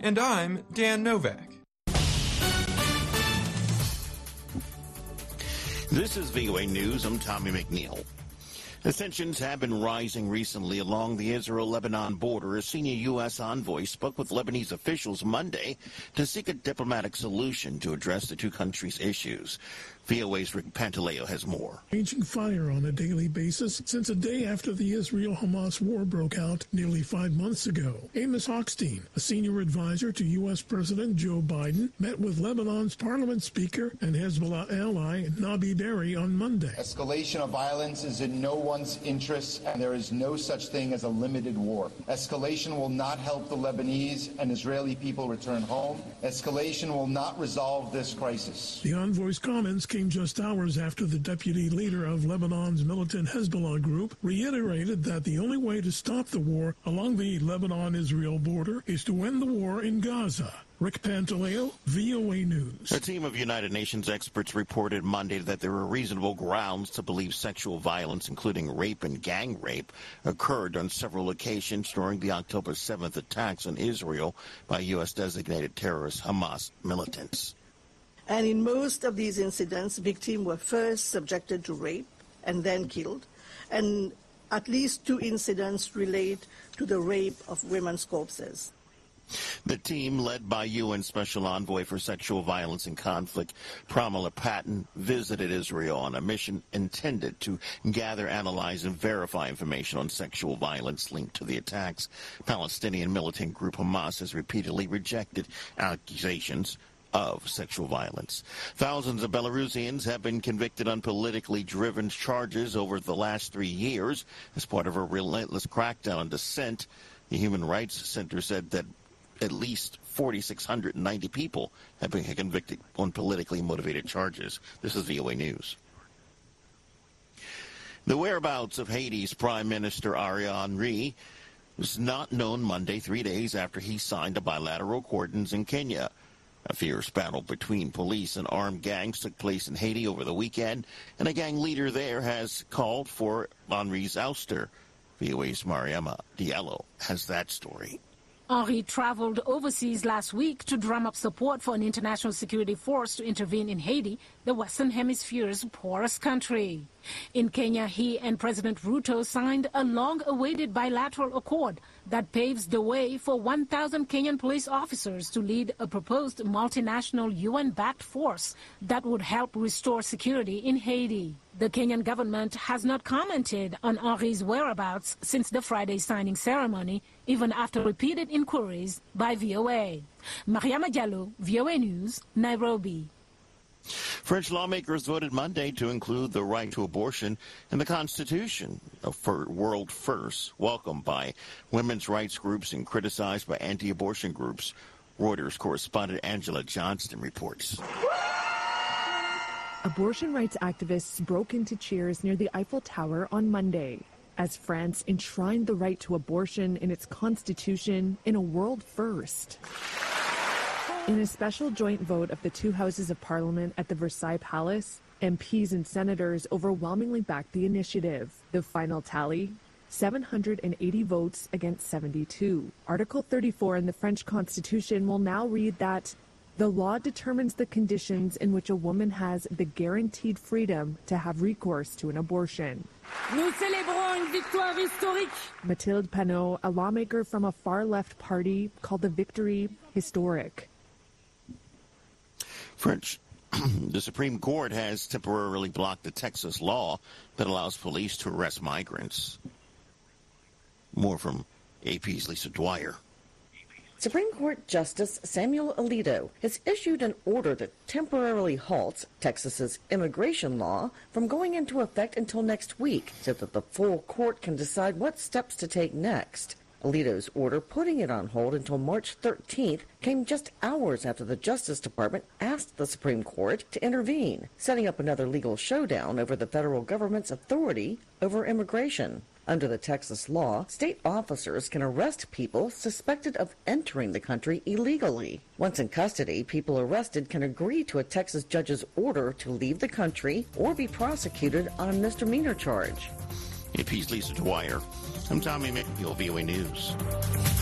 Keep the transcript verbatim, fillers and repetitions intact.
And I'm Dan Novak. This is V O A News. I'm Tommy McNeil. The tensions have been rising recently along the Israel-Lebanon border. A senior U S envoy spoke with Lebanese officials Monday to seek a diplomatic solution to address the two countries' issues. V O A's Rick Pantaleo has more. Raging fire on a daily basis since a day after the Israel-Hamas war broke out nearly five months ago. Amos Hochstein, a senior advisor to U S President Joe Biden, met with Lebanon's parliament speaker and Hezbollah ally Nabi Berri on Monday. Escalation of violence is in no one's interest, and there is no such thing as a limited war. Escalation will not help the Lebanese and Israeli people return home. Escalation will not resolve this crisis. The envoy's comments came just hours after the deputy leader of Lebanon's militant Hezbollah group reiterated that the only way to stop the war along the Lebanon-Israel border is to end the war in Gaza. Rick Pantaleo, V O A News. A team of United Nations experts reported Monday that there are reasonable grounds to believe sexual violence, including rape and gang rape, occurred on several occasions during the October seventh attacks on Israel by U S designated terrorist Hamas militants. And in most of these incidents, victims were first subjected to rape and then killed. And at least two incidents relate to the rape of women's corpses. The team, led by U N Special Envoy for Sexual Violence and Conflict, Pramila Patten, visited Israel on a mission intended to gather, analyze, and verify information on sexual violence linked to the attacks. Palestinian militant group Hamas has repeatedly rejected accusations of sexual violence. Thousands of Belarusians have been convicted on politically driven charges over the last three years as part of a relentless crackdown on dissent. The Human Rights Center said that at least four thousand six hundred ninety people have been convicted on politically motivated charges. This is V O A News. The whereabouts of Haiti's Prime Minister Ariel Henry was not known Monday, three days after he signed a bilateral accords in Kenya. A fierce battle between police and armed gangs took place in Haiti over the weekend, and a gang leader there has called for Henry's ouster. V O A's Mariama Diallo has that story. Henry traveled overseas last week to drum up support for an international security force to intervene in Haiti, the Western Hemisphere's poorest country. In Kenya, he and President Ruto signed a long-awaited bilateral accord that paves the way for one thousand Kenyan police officers to lead a proposed multinational U N-backed force that would help restore security in Haiti. The Kenyan government has not commented on Henry's whereabouts since the Friday signing ceremony, even after repeated inquiries by V O A. Mariama Diallo, V O A News, Nairobi. French lawmakers voted Monday to include the right to abortion in the Constitution, a world first, welcomed by women's rights groups and criticized by anti-abortion groups. Reuters correspondent Angela Johnston reports. Abortion rights activists broke into cheers near the Eiffel Tower on Monday as France enshrined the right to abortion in its constitution in a world first. In a special joint vote of the two houses of parliament at the Versailles Palace, M Ps and senators overwhelmingly backed the initiative. The final tally, seven hundred eighty votes against seventy-two. Article thirty-four in the French Constitution will now read that the law determines the conditions in which a woman has the guaranteed freedom to have recourse to an abortion. Nous célébrons une victoire historique. Mathilde Panot, a lawmaker from a far-left party, called the victory historic. French. The Supreme Court has temporarily blocked the Texas law that allows police to arrest migrants. More from A P's Lisa Dwyer. Supreme Court Justice Samuel Alito has issued an order that temporarily halts Texas's immigration law from going into effect until next week so that the full court can decide what steps to take next. Alito's order putting it on hold until March thirteenth came just hours after the Justice Department asked the Supreme Court to intervene, setting up another legal showdown over the federal government's authority over immigration. Under the Texas law, state officers can arrest people suspected of entering the country illegally. Once in custody, people arrested can agree to a Texas judge's order to leave the country or be prosecuted on a misdemeanor charge. A P's Lisa Dwyer. I'm Tommy McNeil, V O A News.